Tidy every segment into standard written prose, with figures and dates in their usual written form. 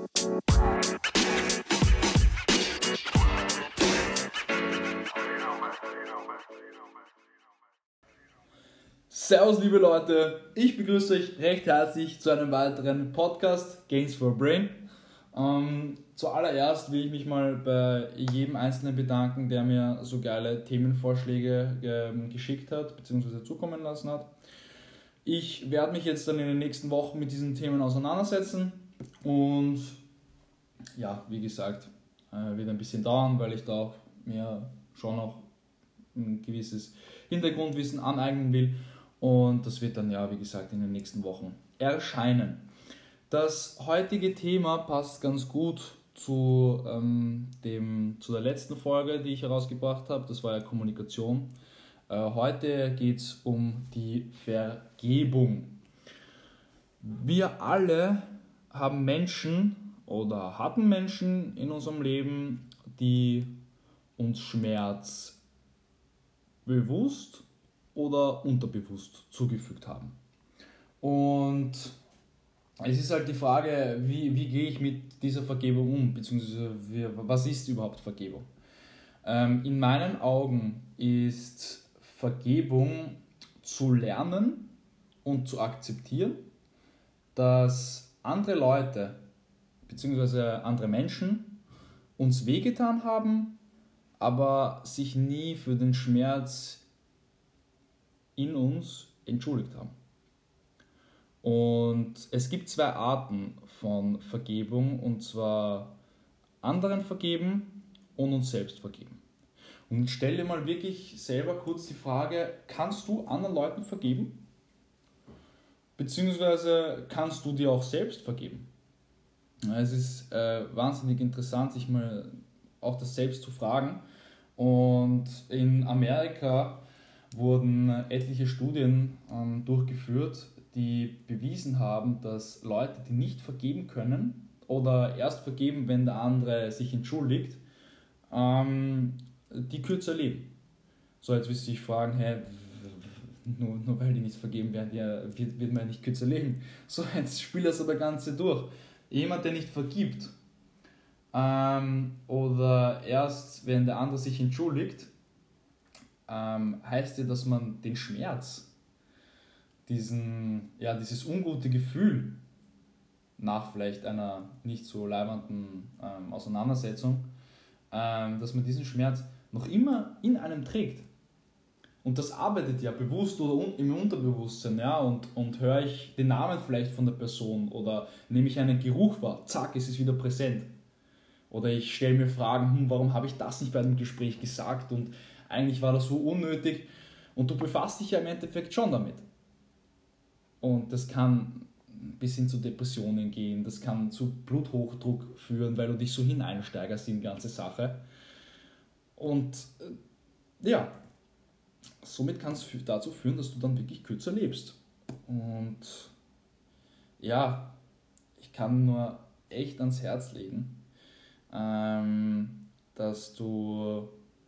Servus liebe Leute, ich begrüße euch recht herzlich zu einem weiteren Podcast Gains for Brain. Zuallererst will ich mich mal bei jedem Einzelnen bedanken, der mir so geile Themenvorschläge geschickt hat bzw. zukommen lassen hat. Ich werde mich jetzt dann in den nächsten Wochen mit diesen Themen auseinandersetzen und ja, wie gesagt, wird ein bisschen dauern, weil ich da mir schon noch ein gewisses Hintergrundwissen aneignen will. Und das wird dann ja, wie gesagt, in den nächsten Wochen erscheinen. Das heutige Thema passt ganz gut zu der letzten Folge, die ich herausgebracht habe. Das war ja Kommunikation. Heute geht es um die Vergebung. Wir alle haben Menschen oder hatten Menschen in unserem Leben, die uns Schmerz bewusst oder unterbewusst zugefügt haben. Und es ist halt die Frage, wie gehe ich mit dieser Vergebung um, beziehungsweise was ist überhaupt Vergebung? In meinen Augen ist Vergebung zu lernen und zu akzeptieren, dass andere Leute beziehungsweise andere Menschen uns wehgetan haben, aber sich nie für den Schmerz in uns entschuldigt haben. Und es gibt zwei Arten von Vergebung, und zwar anderen vergeben und uns selbst vergeben. Und stell dir mal wirklich selber kurz die Frage, kannst du anderen Leuten vergeben? Beziehungsweise kannst du dir auch selbst vergeben? Es ist wahnsinnig interessant, sich mal auch das selbst zu fragen. Und in Amerika wurden etliche Studien durchgeführt, die bewiesen haben, dass Leute, die nicht vergeben können oder erst vergeben, wenn der andere sich entschuldigt, die kürzer leben. So, jetzt wirst du dich fragen, nur weil die nicht vergeben werden, wird man nicht kürzer leben. So, jetzt spiel das aber Ganze durch. Jemand, der nicht vergibt oder erst, wenn der andere sich entschuldigt, heißt ja, dass man den Schmerz, dieses ungute Gefühl nach vielleicht einer nicht so leibenden Auseinandersetzung, dass man diesen Schmerz noch immer in einem trägt. Und das arbeitet ja bewusst oder im Unterbewusstsein, ja, und höre ich den Namen vielleicht von der Person oder nehme ich einen Geruch wahr, zack, es ist wieder präsent. Oder ich stelle mir Fragen, warum habe ich das nicht bei einem Gespräch gesagt und eigentlich war das so unnötig, und du befasst dich ja im Endeffekt schon damit. Und das kann bis hin zu Depressionen gehen, das kann zu Bluthochdruck führen, weil du dich so hineinsteigerst in die ganze Sache. Und somit kann es dazu führen, dass du dann wirklich kürzer lebst. Und ja, ich kann nur echt ans Herz legen, dass du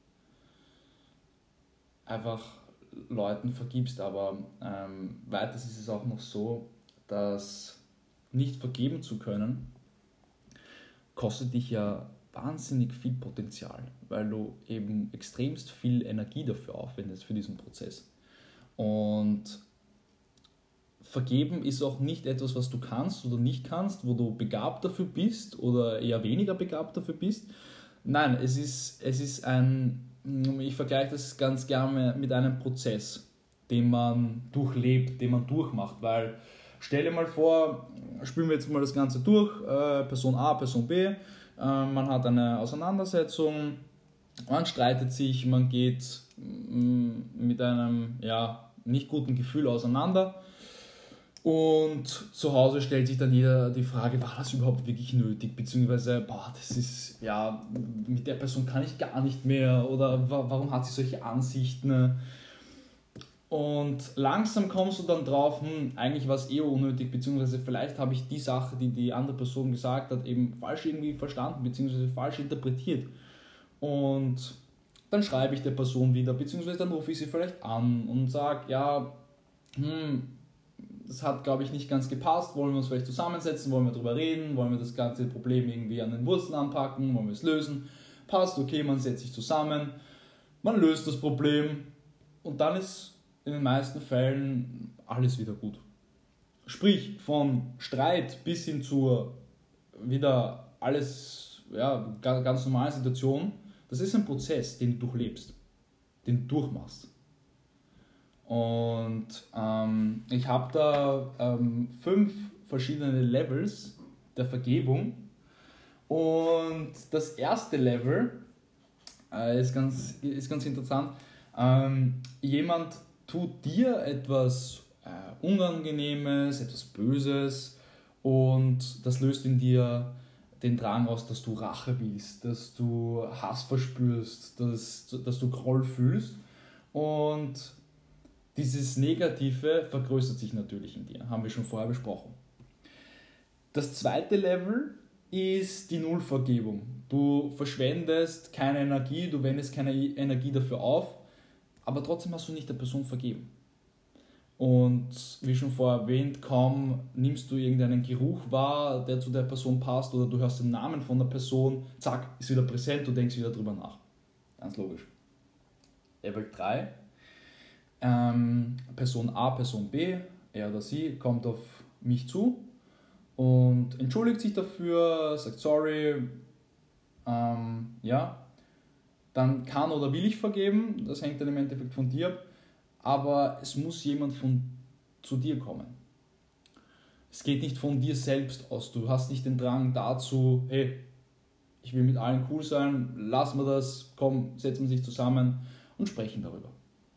einfach Leuten vergibst, aber weiters ist es auch noch so, dass nicht vergeben zu können, kostet dich ja wahnsinnig viel Potenzial, weil du eben extremst viel Energie dafür aufwendest für diesen Prozess. Und vergeben ist auch nicht etwas, was du kannst oder nicht kannst, wo du begabt dafür bist oder eher weniger begabt dafür bist. Nein, es ist ich vergleiche das ganz gerne mit einem Prozess, den man durchlebt, den man durchmacht, weil stell dir mal vor, spielen wir jetzt mal das Ganze durch, Person A, Person B, man hat eine Auseinandersetzung, man streitet sich, man geht mit einem nicht guten Gefühl auseinander. Und zu Hause stellt sich dann jeder die Frage, war das überhaupt wirklich nötig? Beziehungsweise, mit der Person kann ich gar nicht mehr, oder warum hat sie solche Ansichten? Und langsam kommst du dann drauf, eigentlich war es unnötig, beziehungsweise vielleicht habe ich die Sache, die die andere Person gesagt hat, eben falsch irgendwie verstanden, beziehungsweise falsch interpretiert. Und dann schreibe ich der Person wieder, beziehungsweise dann rufe ich sie vielleicht an und sage, das hat, glaube ich, nicht ganz gepasst, wollen wir uns vielleicht zusammensetzen, wollen wir darüber reden, wollen wir das ganze Problem irgendwie an den Wurzeln anpacken, wollen wir es lösen, passt, okay, man setzt sich zusammen, man löst das Problem und dann ist in den meisten Fällen alles wieder gut. Sprich, von Streit bis hin zur wieder alles, ja, ganz normale Situation, das ist ein Prozess, den du durchlebst, den du durchmachst. Und ich habe da 5 verschiedene Levels der Vergebung. Und das erste Level ist ganz interessant. Jemand tut dir etwas Unangenehmes, etwas Böses und das löst in dir den Drang aus, dass du Rache willst, dass du Hass verspürst, dass du Groll fühlst. Und dieses Negative vergrößert sich natürlich in dir, haben wir schon vorher besprochen. Das zweite Level ist die Nullvergebung. Du verschwendest keine Energie, du wendest keine Energie dafür auf, aber trotzdem hast du nicht der Person vergeben. Und wie schon vorher erwähnt, kaum nimmst du irgendeinen Geruch wahr, der zu der Person passt, oder du hörst den Namen von der Person, zack, ist wieder präsent, du denkst wieder drüber nach. Ganz logisch. Level 3. Person A, Person B, er oder sie, kommt auf mich zu und entschuldigt sich dafür, sagt sorry, ja, dann kann oder will ich vergeben, das hängt dann im Endeffekt von dir ab, aber es muss jemand zu dir kommen. Es geht nicht von dir selbst aus, du hast nicht den Drang dazu, hey, ich will mit allen cool sein, lassen wir das, komm, setzen wir sich zusammen und sprechen darüber.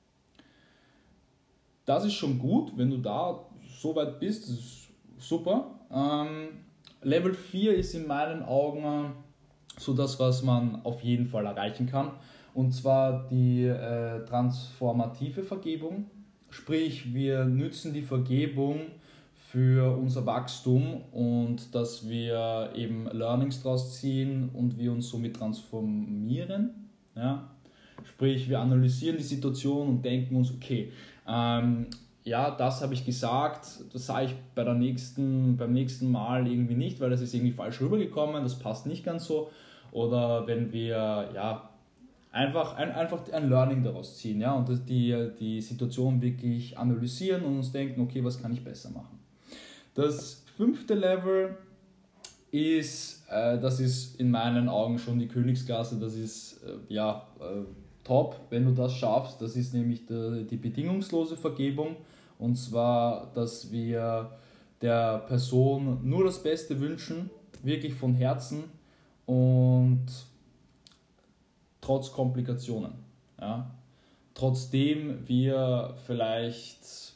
Das ist schon gut, wenn du da so weit bist, das ist super. Level 4 ist in meinen Augen so das, was man auf jeden Fall erreichen kann. Und zwar die transformative Vergebung. Sprich, wir nützen die Vergebung für unser Wachstum und dass wir eben Learnings draus ziehen und wir uns somit transformieren. Ja? Sprich, wir analysieren die Situation und denken uns, okay, ja, das habe ich gesagt, das sage ich beim nächsten Mal irgendwie nicht, weil das ist irgendwie falsch rübergekommen, das passt nicht ganz so. Oder wenn wir ja, einfach ein Learning daraus ziehen, ja, und die Situation wirklich analysieren und uns denken, okay, was kann ich besser machen. Das 5. Level ist, das ist in meinen Augen schon die Königsklasse, das ist top, wenn du das schaffst. Das ist nämlich die bedingungslose Vergebung. Und zwar, dass wir der Person nur das Beste wünschen, wirklich von Herzen und trotz Komplikationen. Ja. Trotzdem wir vielleicht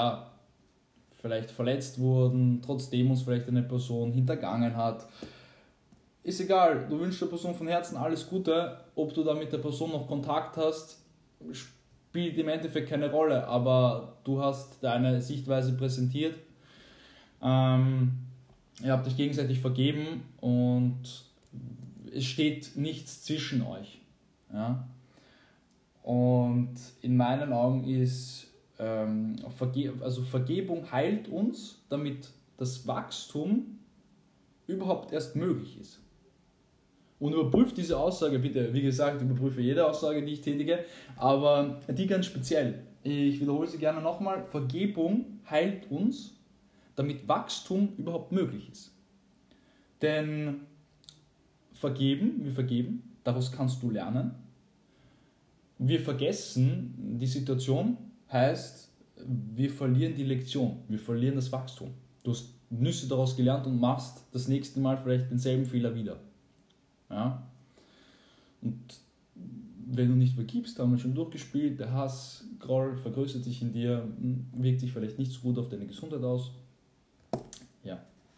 verletzt wurden, trotzdem uns vielleicht eine Person hintergangen hat. Ist egal, du wünschst der Person von Herzen alles Gute, ob du da mit der Person noch Kontakt hast, spielt im Endeffekt keine Rolle, aber du hast deine Sichtweise präsentiert, ihr habt euch gegenseitig vergeben und es steht nichts zwischen euch. Ja? Und in meinen Augen ist Vergebung heilt uns, damit das Wachstum überhaupt erst möglich ist. Und überprüft diese Aussage bitte, wie gesagt, überprüfe jede Aussage, die ich tätige, aber die ganz speziell. Ich wiederhole sie gerne nochmal. Vergebung heilt uns, damit Wachstum überhaupt möglich ist. Denn wir vergeben, daraus kannst du lernen. Wir vergessen die Situation, heißt, wir verlieren die Lektion, wir verlieren das Wachstum. Du hast Nüsse daraus gelernt und machst das nächste Mal vielleicht denselben Fehler wieder. Ja? Und wenn du nicht vergibst, haben wir schon durchgespielt, der Hass, Groll vergrößert sich in dir, wirkt sich vielleicht nicht so gut auf deine Gesundheit aus. Ja.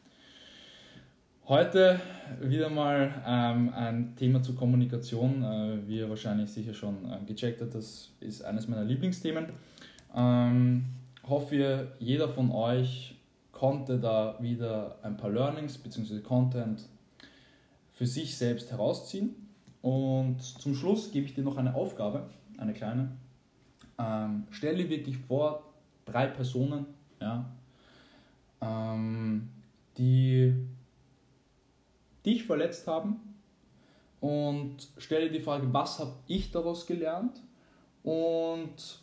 Heute wieder mal ein Thema zur Kommunikation, wie ihr wahrscheinlich sicher schon gecheckt habt, das ist eines meiner Lieblingsthemen. Hoffe, jeder von euch konnte da wieder ein paar Learnings bzw. Content für sich selbst herausziehen. Und zum Schluss gebe ich dir noch eine Aufgabe, eine kleine. Stell dir wirklich vor, 3 Personen, ja, die dich verletzt haben, und stell dir die Frage, was habe ich daraus gelernt und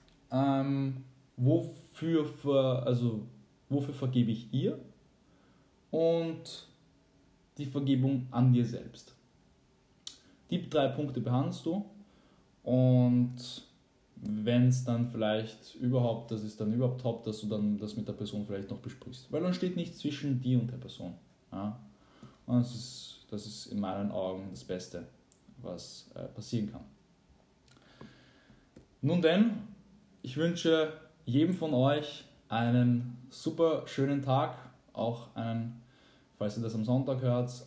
wofür vergebe ich ihr, und die Vergebung an dir selbst. Die 3 Punkte behandelst du, und wenn es dann vielleicht das ist dann überhaupt top, dass du dann das mit der Person vielleicht noch besprichst. Weil dann steht nichts zwischen dir und der Person. Ja? Und das ist in meinen Augen das Beste, was passieren kann. Nun denn, ich wünsche jedem von euch einen super schönen Tag, auch falls ihr das am Sonntag hört,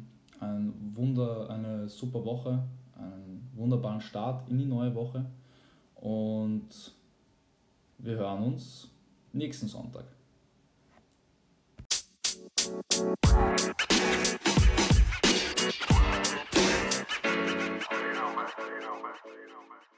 eine super Woche, einen wunderbaren Start in die neue Woche, und wir hören uns nächsten Sonntag. You know, man.